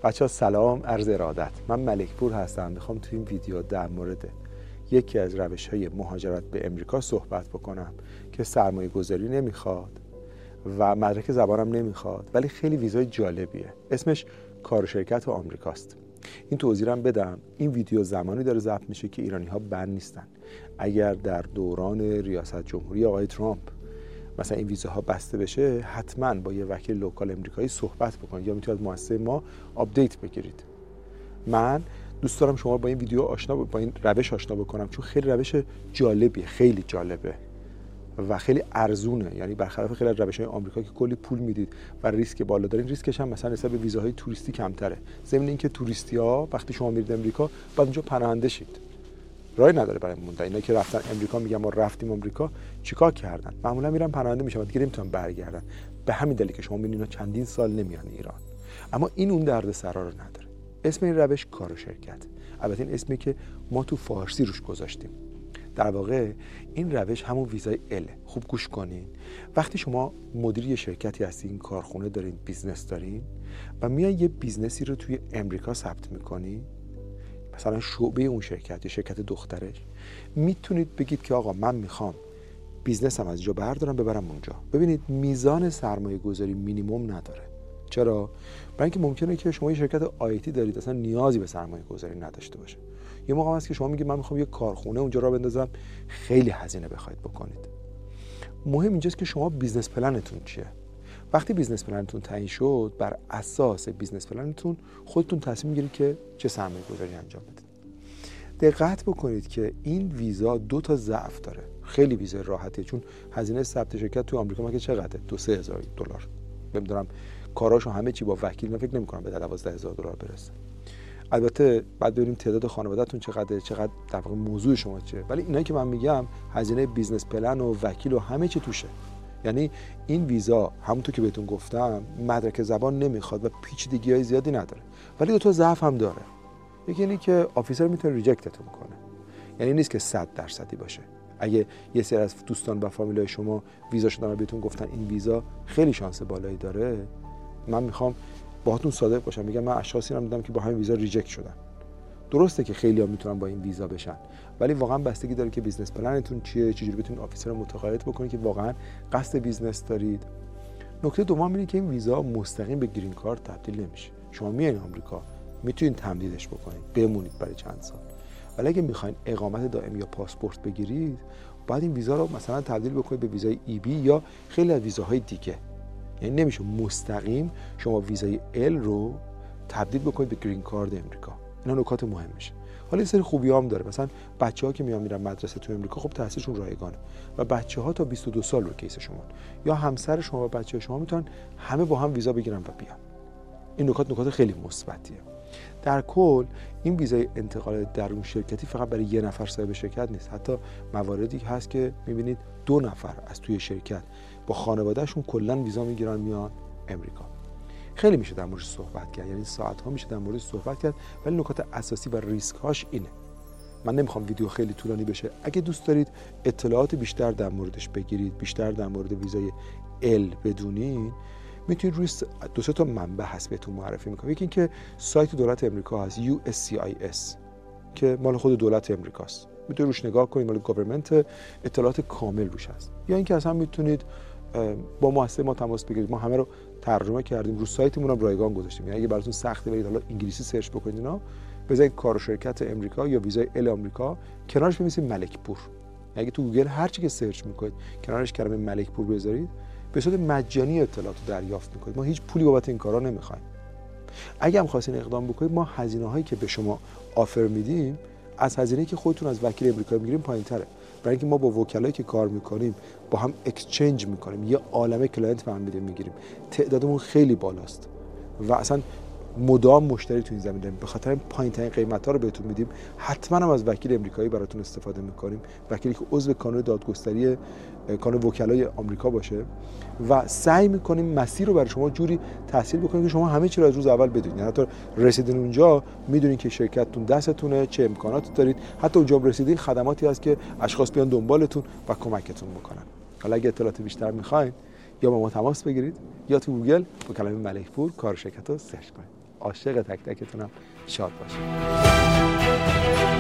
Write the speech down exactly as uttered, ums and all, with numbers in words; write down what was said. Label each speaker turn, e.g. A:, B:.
A: بچه‌ها سلام، عرض ارادت. من ملک پور هستم. میخوام تو این ویدیو در مورد یکی از روش‌های مهاجرت به امریکا صحبت بکنم که سرمایه گذاری نمیخواد و مدرک زبانم نمیخواد، ولی خیلی ویزای جالبیه. اسمش کار و شرکت آمریکاست. این توضیح هم بدم، این ویدیو زمانی داره ضبط میشه که ایرانی‌ها بند نیستن. اگر در دوران ریاست جمهوری آقای ترامپ مثلا این ویزاها بسته بشه، حتما با یه وکیل لوکال امریکایی صحبت بکنید یا میتونید مؤسسه ما آپدیت بگیرید. من دوست دارم شما با این ویدیو آشنا با این روش آشنا بکنم، چون خیلی روش جالبیه، خیلی جالبه و خیلی ارزونه. یعنی برخلاف خیلی از روش‌های آمریکا که کلی پول میدید و ریسک بالا دارین، ریسکش هم مثلا حساب ویزاهای توریستی کمتره. ضمن اینکه توریستی‌ها وقتی شما میرید امریکا بعد اونجا پناهنده شید، راهی نداره برای موندن. اینا که رفتن امریکا میگن ما رفتیم امریکا، چیکار کردن؟ معمولا میرن پناهنده میشن، دیگه نمیتونن برگردن. به همین دلیل که شما میبینید اینا چندین سال نمیان ایران. اما این اون دردسرا رو نداره. اسم این روش کار و شرکت. البته این اسمی که ما تو فارسی روش گذاشتیم. در واقع این روش همون ویزای ال. خوب گوش کنین. وقتی شما مدیر یه شرکتی هستین، کارخونه دارین، بیزنس دارین و میای یه بیزنسی رو توی امریکا ثبت میکنین، مثلا شعبه اون شرکت یا شرکت دخترش، میتونید بگید که آقا من میخوام بیزنسم از جا بردارم ببرم اونجا. ببینید میزان سرمایه گذاری مینیمم نداره. چرا؟ برای اینکه ممکنه که شما یه شرکت آیتی دارید اصلا نیازی به سرمایه گذاری نداشته باشه. یه موقع هست که شما میگید من میخوام یه کارخونه اونجا را بندازم، خیلی هزینه بخواید بکنید. مهم اینجاست که شما بیزنس پلنتون چیه. وقتی بیزنس پلنتون تعیین شد، بر اساس بیزنس پلنتون خودتون تصمیم میگیرید که چه سرمایه گذاری انجام بدید. دقت بکنید که این ویزا دو تا ضعف داره. خیلی ویزا راحته، چون هزینه ثبت شرکت تو آمریکا مگه چقدره؟ دو سه هزار دلار. نمیدونم کاراشو همه چی با وکیل، من فکر نمی‌کنم به دوازده هزار دلار برسه. البته بعد ببینیم تعداد خانواده‌تون چقدره، چقدر در واقع موضوع شما چیه. ولی اینایی که من میگم هزینه بیزنس پلن و وکیل و همه چی توشه. یعنی این ویزا همونطور که بهتون گفتم مدرک زبان نمیخواد و پیچیدگی‌های زیادی نداره، ولی دو تا ضعف هم داره. یکی اینه که آفیسر میتونه ریجکتتون کنه. یعنی نیست که صد درصدی باشه. اگه یه سری از دوستان و فامیلای شما ویزا شدن و بهتون گفتن این ویزا خیلی شانس بالایی داره، من میخوام باهاتون صادق باشم، میگم من اشخاصی رو دیدم که با همین ویزا ریجکت شدن. درسته که خیلی‌ها میتونن با این ویزا بشن، ولی واقعا بستگی داره که بیزنس پلنتون چیه، چجوری بتونید آفیسر رو متقاعد بکنید که واقعا قصد بیزنس دارید. نکته دوم اینه که این ویزا مستقیم به گرین کارت تبدیل نمیشه. شما میایین آمریکا میتونید تمدیدش بکنید، بمونید برای چند سال. ولی اگه میخواین اقامت دائم یا پاسپورت بگیرید، باید این ویزا رو مثلا تبدیل بکنید به ویزای ای بی یا خیلی از ویزاهای دیگه. یعنی نمیشه مستقیم شما ویزای ال رو تبدیل بکنید به گرین کارت امریکا. اینا نکات مهم میشه. حالا این سری خوبی هم داره. مثلا بچه‌ها که میان میرن مدرسه تو امریکا، خب تحصیلشون رایگانه و بچه‌ها تا بیست و دو سال رو کیس شما یا همسر شما و بچه‌ها شما میتونن همه با هم ویزا بگیرن و بیان. این نکات نکات خیلی مثبتیه. در کل این ویزای انتقال درون شرکتی فقط برای یه نفر صاحب شرکت نیست. حتی مواردی هست که میبینید دو نفر از توی شرکت با خانوادهشون کلا ویزا میگیرن میان امریکا. خیلی میشه در موردش صحبت کرد، یعنی ساعت‌ها میشه در موردش صحبت کرد، ولی نکات اساسی و ریسک‌هاش اینه. من نمیخوام ویدیو خیلی طولانی بشه. اگه دوست دارید اطلاعات بیشتر در موردش بگیرید، بیشتر در مورد ویزای ال بدونید، میتونید روی دو سه تا منبع هست بهتون معرفی میکنم. یکی اینکه سایت دولت امریکا هست یو اس سی آی اس که مال خود دولت امریکاست. میتونید روش نگاه کنید، مال گاورمنت، اطلاعات کامل روش هست. یا اینکه اصلا میتونید با مؤسسه ما تماس بگیرید. ما همه رو ترجمه کردیم، رو سایتمون هم رایگان گذاشتیم. یعنی اگه براتون سخته برید حالا انگلیسی سرچ بکنید اینا، بزنید کار و شرکت امریکا یا ویزای ال آمریکا، کنارش بنویسید ملک پور. اگه تو گوگل هر چی که سرچ میکنید کنارش کلمه ملک پور بذارید، به صورت مجانی اطلاعات رو دریافت میکنید. ما هیچ پولی بابت این کارا نمیخوایم. اگه هم خواستین اقدام بکنید، ما هزینه‌هایی که به شما آفر میدیم از هزینه‌ای که خودتون از وکیل امریکایی میگیریم پایین‌تره. برای اینکه ما با وکلایی که کار میکنیم با هم اکسچنج میکنیم، یه عالمه کلاینت فهمیده میگیریم، تعدادمون خیلی بالاست و اصلا مدام مشتری تو این زمین داریم. به خاطر پایین‌ترین قیمت‌ها رو بهتون میدیم. حتما هم از وکیل امریکایی براتون استفاده میکنیم، وکیلی که عضو کانون دادگستری کانون وکلای آمریکا باشه و سعی میکنیم مسیر رو برای شما جوری تحصیل بکنیم که شما همه چی رو از روز اول بدونید. یعنی حتی رسیدین اونجا میدونید که شرکتتون دستتونه، چه امکاناتی دارید. حتی اونجا رسیدین خدماتی هست که اشخاص بیان دنبالتون و کمکتون میکنن. حالا اگه اطلاعات بیشتر میخواین یا با ما تماس بگیرید یا تو گوگل با کلمه ملک پور کار شرکت رو سرچ کنید. عاشق تک تکتونم. شاد باشید.